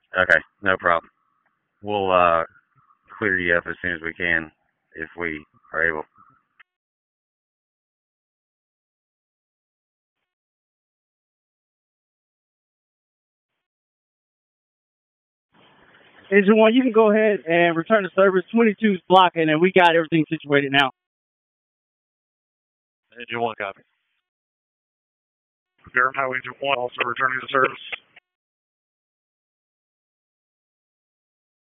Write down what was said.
Okay, no problem. We'll clear you up as soon as we can if we are able. Engine one, you can go ahead and return to service. 22's blocking, and we got everything situated now. Engine 1 copy. Verify Engine 1 also returning to service.